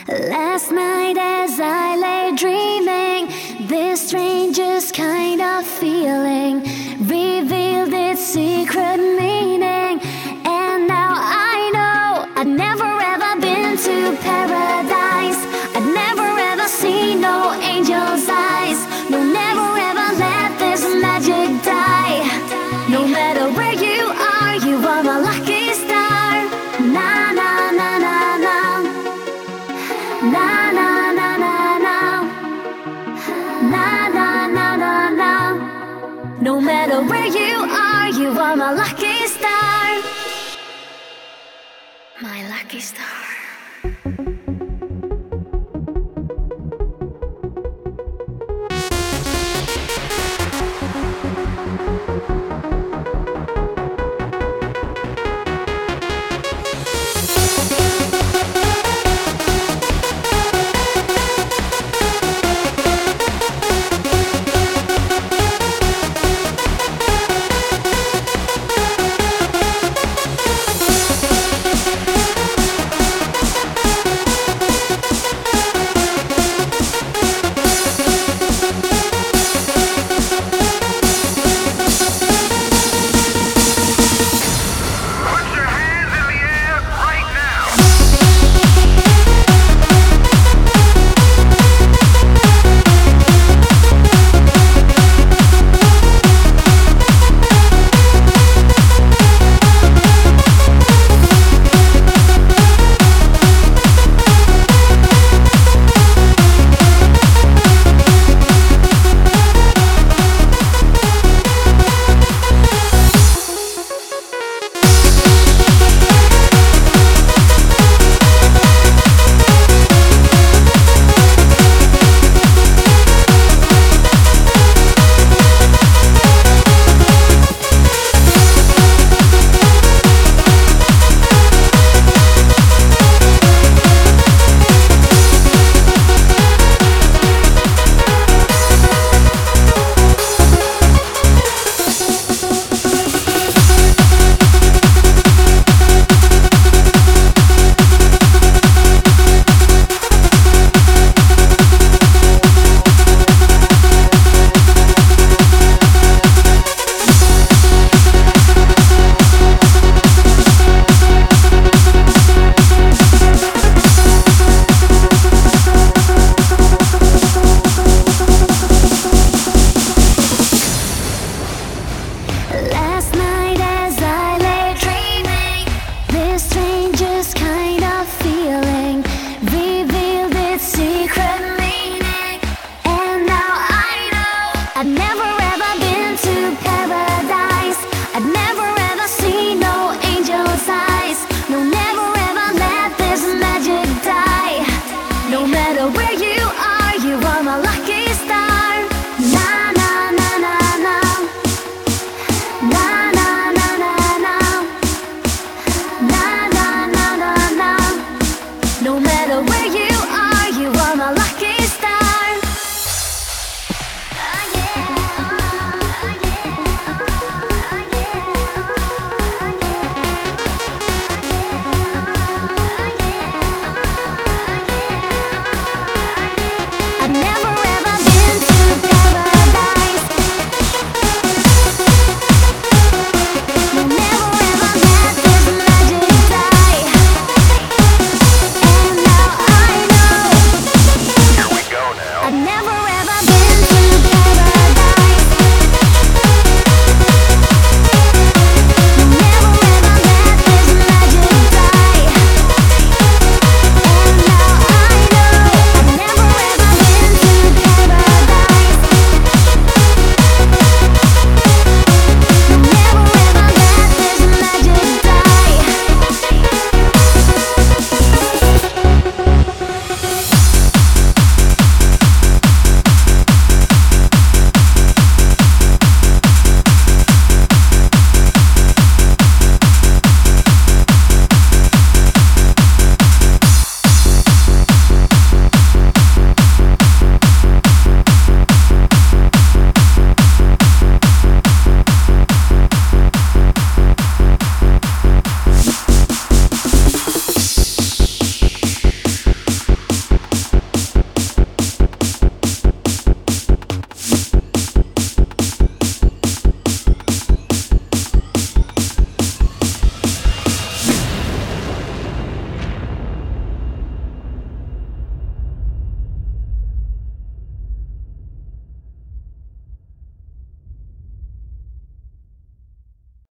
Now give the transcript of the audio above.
Last night as I lay dreaming, this strangest kind of feeling revealed its secret meaning. And now I know I'd never ever been to paradise. I'd never ever seen no angel's eyes. No, never ever let this magic die. No matter where you are my lucky star. Na na na na na. Na na na na na. Na na na na na. No matter where you are my lucky star. My lucky star. Last night as I lay dreaming, this strangest kind of feeling revealed its secret meaning. And now I know I'd never ever been to paradise. I'd never ever seen no angel's eyes. No, never ever let this magic die. No matter where you are my lucky star. Na na na na na. Na na na na na. Na na na na na. No matter where you are my lucky star. Oh yeah, oh yeah, oh yeah, oh yeah. I've never ever been to paradise. No, never ever let this magic die. And now I know Here we go now. I'd never